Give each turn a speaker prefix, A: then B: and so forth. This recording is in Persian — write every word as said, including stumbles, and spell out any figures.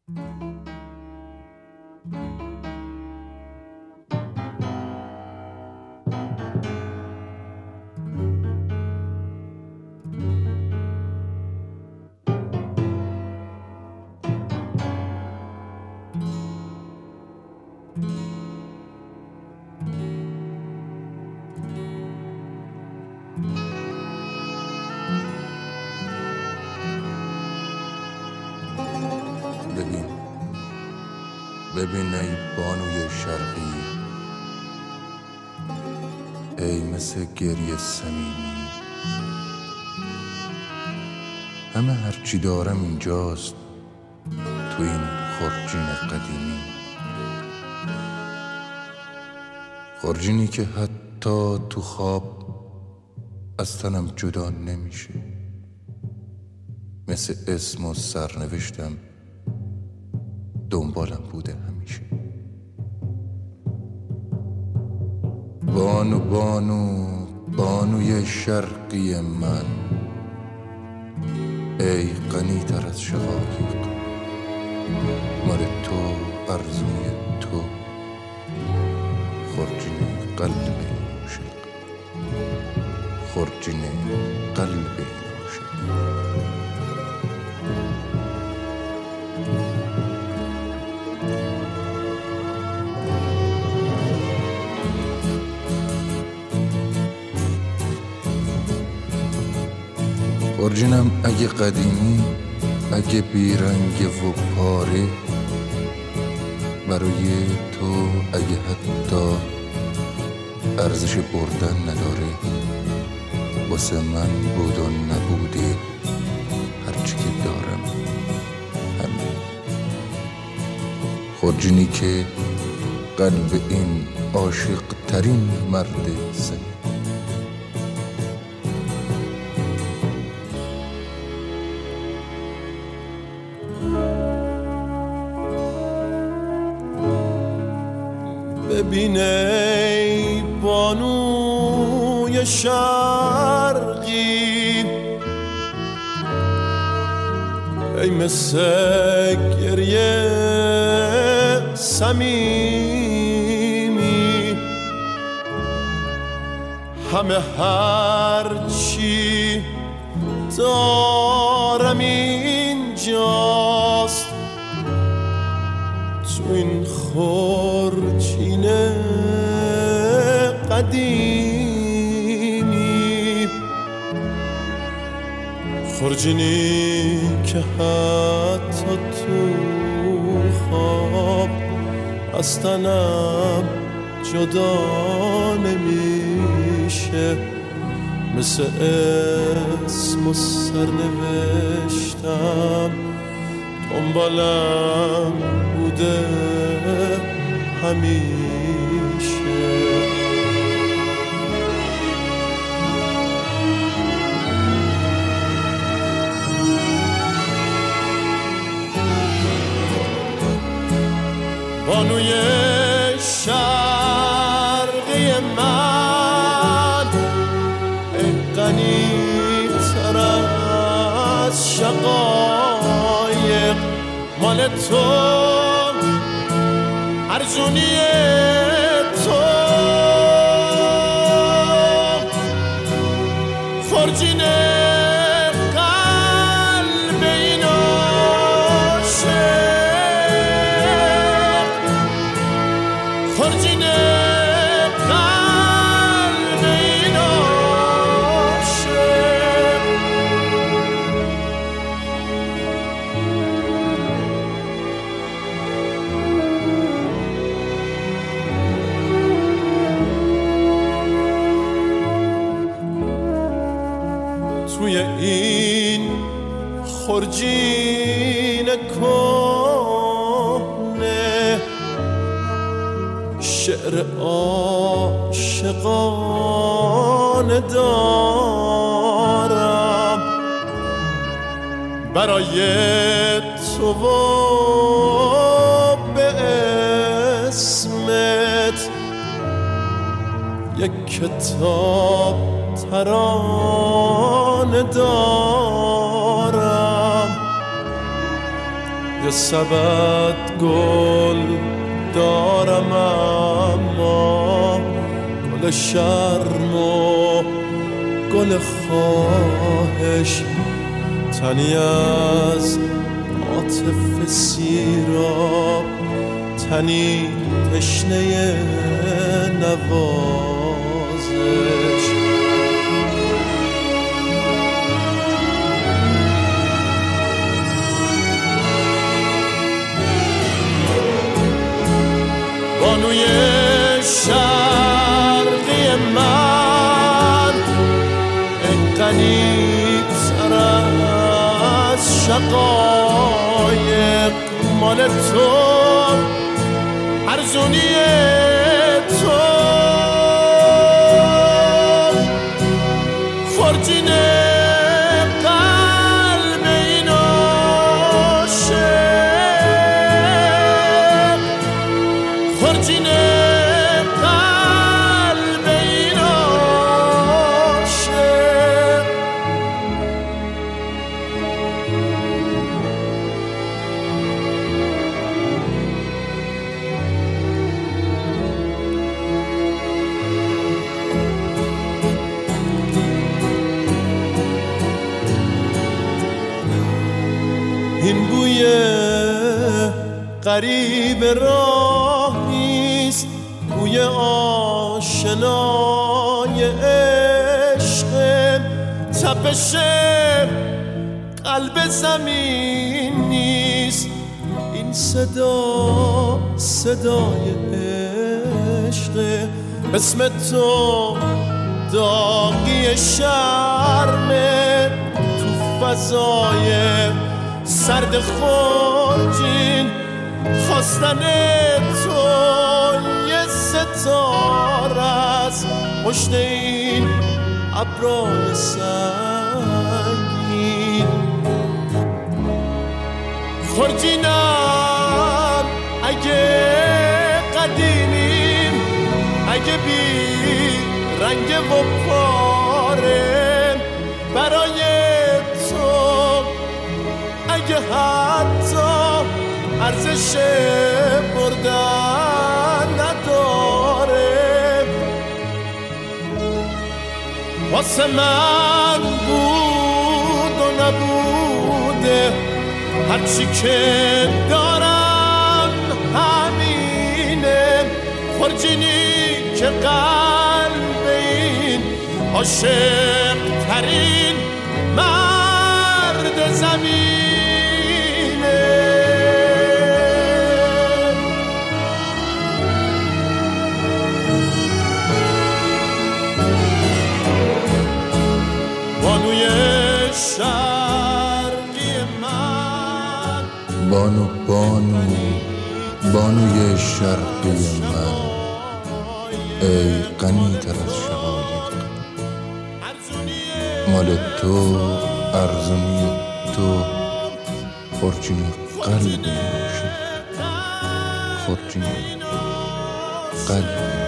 A: ببین ببین ای بانوی شرقی، ای مثل گریه صمیمی، همه هرچی دارم اینجاست تو این خرجین قدیمی، خرجینی که حتی تو خواب از تنم جدا نمیشه، مثل اسم و سرنوشتم دنبالم بوده همیشه. بانو بانو بانوی شرقی من، ای غنی تر از شقایق، مال تو آرزوی تو خرجین قلب این عاشق، خرجین قلب این عاشق. خرجینم اگه قدیمی، اگه بیرنگ و پاره، برای تو اگه حتی ارزش بردن نداره، واسه من بود و نبوده هرچی که دارم همین. خرجینی که قلب این عاشق ترین مرد زمین.
B: ببین ای بانوی شرقی، ای مثل گریه صمیمی، همه هرچی دارم اینجاست تو این خرجین قدیمی، خرجینی که حتی تو خواب از تنم جدا نمیشه، مثل اسم و سرنوشتم دنبالم بوده همیشه. بانوی شرقی من، ای غنی تر از شقایق، مال تو ارزونی تو خرجین قلب این عاشق، خرجین قلب این عاشق. توی این خرجین کهنه شعر عاشقانه دارم برای تو و به اسمت، یک کتاب ترانه دارم یه سبد گل دارم اما گل شرم و گل خواهش، تنی از عاطفه سیراب، تنی تشنه نوازش. بانوی شرقی من ای غنی‌تر از شقایق، مال تو ارزونی تو خورجین قلب این عاشق، خورجین قلب این عاشق. این بوی غریب راهیست، بوی آشنای عشق، تپش قلب زمین نیست. این صدا صدای عشق، اسم تو داغی شرمه، تو فضای سرد خورجین خواستن تو یه ستاره است پشت این ابرای سنگین. خورجینم اگه قدیمیم، اگه بی رنگ و پاره، برای تو اگه حتی ارزش بردن نداره، واسه من بود و نبوده، هرچی که دارم همینه. خورجینی که قلب این عاشق ترین مرد زمینه. بانوی شرقی من،
A: بانو بانو بانوی شرقی من، ای غنی‌تر از شقایق، مال تو ارزونی تو خورجین قلب این عاشق، خورجین قلب